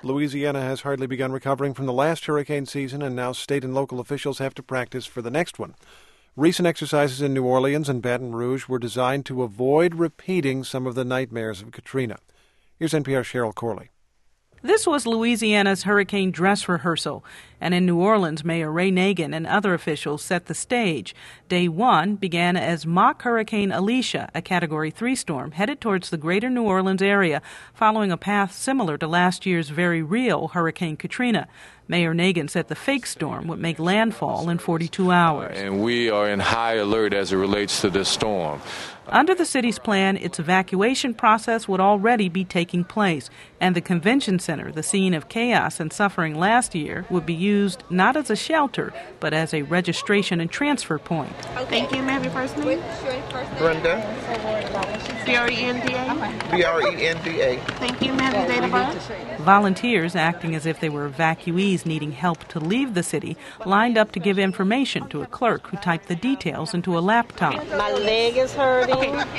Louisiana has hardly begun recovering from the last hurricane season, and now state and local officials have to practice for the next one. Recent exercises in New Orleans and Baton Rouge were designed to avoid repeating some of the nightmares of Katrina. Here's NPR's Cheryl Corley. This was Louisiana's hurricane dress rehearsal, and in New Orleans, Mayor Ray Nagin and other officials set the stage. Day one began as mock Hurricane Alicia, a Category 3 storm, headed towards the greater New Orleans area, following a path similar to last year's very real Hurricane Katrina. Mayor Nagin said the fake storm would make landfall in 42 hours. And we are in high alert as it relates to this storm. Under the city's plan, its evacuation process would already be taking place, and the convention center, the scene of chaos and suffering last year, would be used not as a shelter, but as a registration and transfer point. Thank you. May I have your first name? Brenda. B-R-E-N-D-A? B-R-E-N-D-A. Thank you. May I have your date of birth? Volunteers, acting as if they were evacuees needing help to leave the city, lined up to give information to a clerk who typed the details into a laptop. My leg is hurting,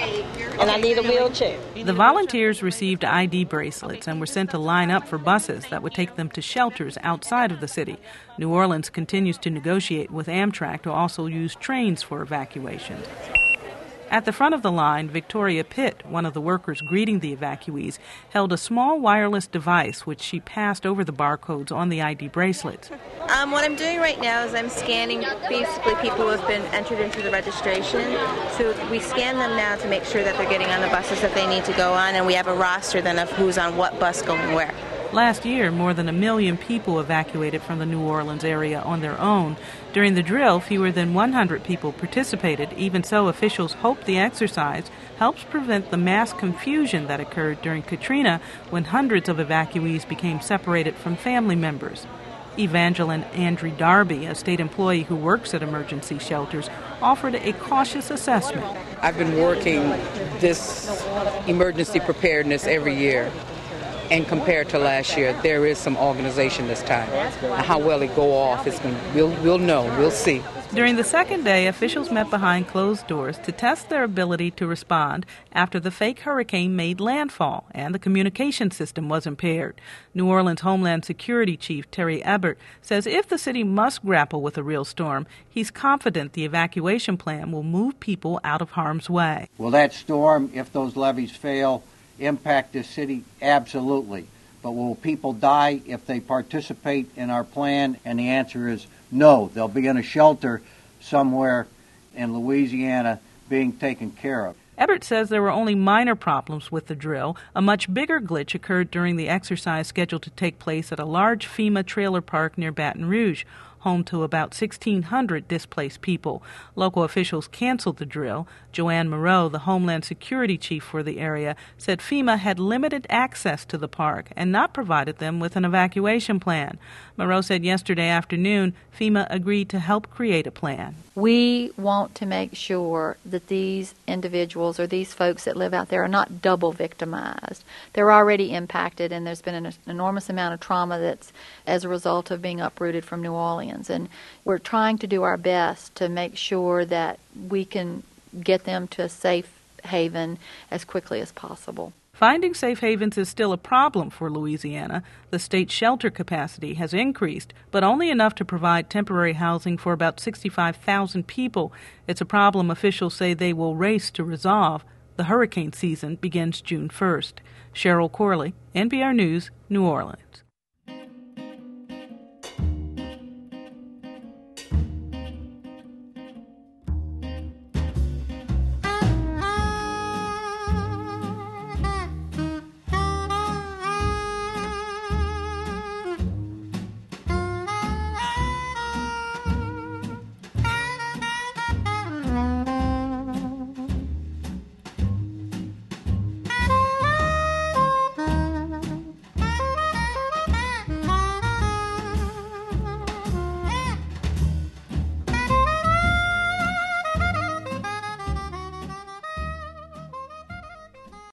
and I need a wheelchair. The volunteers received ID bracelets and were sent to line up for buses that would take them to shelters outside of the city. New Orleans continues to negotiate with Amtrak to also use trains for evacuation. At the front of the line, Victoria Pitt, one of the workers greeting the evacuees, held a small wireless device which she passed over the barcodes on the ID bracelets. What I'm doing right now is I'm scanning basically people who have been entered into the registration. So we scan them now to make sure that they're getting on the buses that they need to go on, and we have a roster then of who's on what bus going where. Last year, more than 1 million people evacuated from the New Orleans area on their own. During the drill, fewer than 100 people participated. Even so, officials hope the exercise helps prevent the mass confusion that occurred during Katrina when hundreds of evacuees became separated from family members. Evangeline Andrew Darby, a state employee who works at emergency shelters, offered a cautious assessment. I've been working this emergency preparedness every year. And compared to last year, there is some organization this time. How well it go off, we'll know, we'll see. During the second day, officials met behind closed doors to test their ability to respond after the fake hurricane made landfall and the communication system was impaired. New Orleans Homeland Security Chief Terry Ebert says if the city must grapple with a real storm, he's confident the evacuation plan will move people out of harm's way. Will that storm, if those levees fail, impact the city? Absolutely. But will people die if they participate in our plan? And the answer is no. They'll be in a shelter somewhere in Louisiana being taken care of. Ebert says there were only minor problems with the drill. A much bigger glitch occurred during the exercise scheduled to take place at a large FEMA trailer park near Baton Rouge, home to about 1,600 displaced people. Local officials canceled the drill. Joanne Moreau, the Homeland Security Chief for the area, said FEMA had limited access to the park and not provided them with an evacuation plan. Moreau said yesterday afternoon FEMA agreed to help create a plan. We want to make sure that these individuals or these folks that live out there are not double victimized. They're already impacted, and there's been an enormous amount of trauma that's as a result of being uprooted from New Orleans. And we're trying to do our best to make sure that we can get them to a safe haven as quickly as possible. Finding safe havens is still a problem for Louisiana. The state's shelter capacity has increased, but only enough to provide temporary housing for about 65,000 people. It's a problem officials say they will race to resolve. The hurricane season begins June 1st. Cheryl Corley, NPR News, New Orleans.